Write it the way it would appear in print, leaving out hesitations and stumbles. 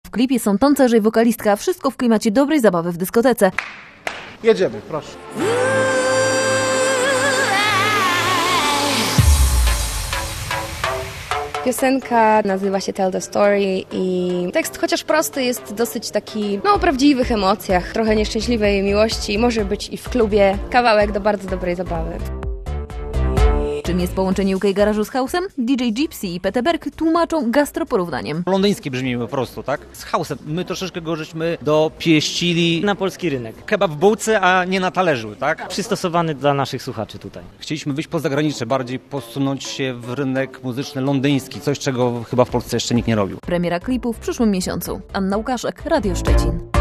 W klipie są tancerze i wokalistka, wszystko w klimacie dobrej zabawy w dyskotece. Jedziemy, proszę. Piosenka nazywa się Tell the Story i tekst, chociaż prosty, jest dosyć taki, o prawdziwych emocjach, trochę nieszczęśliwej miłości, może być i w klubie, kawałek do bardzo dobrej zabawy. Czym jest połączenie UK Garażu z house'em? DJ Gypsy i Pete Berg tłumaczą gastroporównaniem. Londyńskie brzmi po prostu, tak? Z house'em. My troszeczkę go żeśmy dopieścili na polski rynek. kebab w bułce, a nie na talerzu, tak? Przystosowany dla naszych słuchaczy tutaj. Chcieliśmy wyjść poza granice, bardziej posunąć się w rynek muzyczny londyński, coś czego chyba w Polsce jeszcze nikt nie robił. Premiera klipu w przyszłym miesiącu. Anna Łukaszek, Radio Szczecin.